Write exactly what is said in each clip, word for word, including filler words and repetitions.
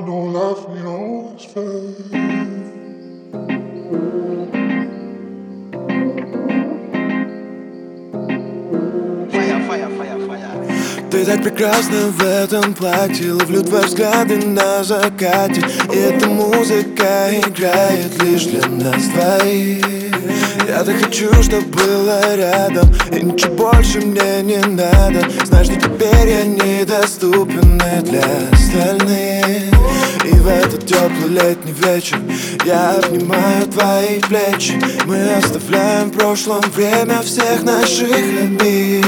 know life ain't always fair. Ты так прекрасна в этом платье. Ловлю твои взгляды на закате. И эта музыка играет лишь для нас двоих. Я так хочу, чтоб было рядом, и ничего больше мне не надо. Знаешь, что теперь я недоступен и для остальных. И в этот теплый летний вечер я обнимаю твои плечи. Мы оставляем в прошлом время всех наших обид.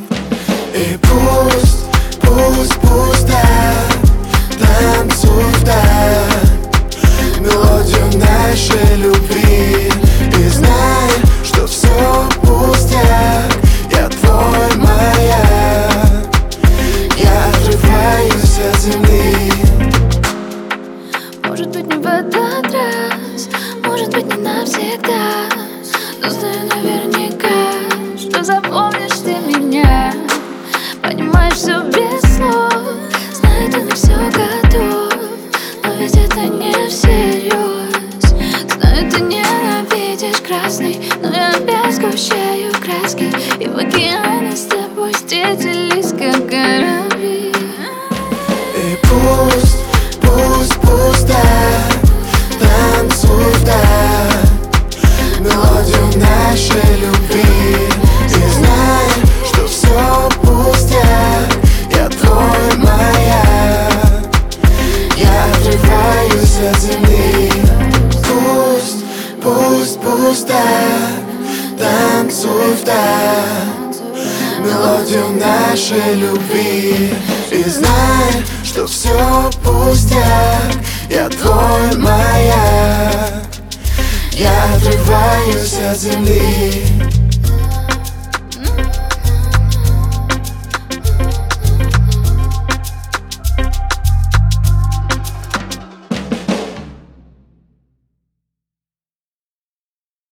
И пусть, пусть, пусть так, танцуй вдаль мелодию нашей любви. И знай, что все пустяк, я твой маяк, я отрываюсь от земли. Может быть, не в этот раз, может быть, не навсегда, но знаю наверняка, что запомнишь ты меня. Понимаешь все без слов, знаю, ты на все готов, но ведь это не всерьез. Знаю, ты ненавидишь красный, но я опять сгущаю краски, и в океане с тобой встретились как корабли. И пусть, пусть, пусть так, танцуй вдаль мелодию нашей любви. И знай, что все пустяк, я твой маяк, я отрываюсь от земли. Пусть, пусть, пусть так, танцуй вдаль мелодию нашей любви. И знай, что все пустяк, я твой маяк, я отрываюсь от земли.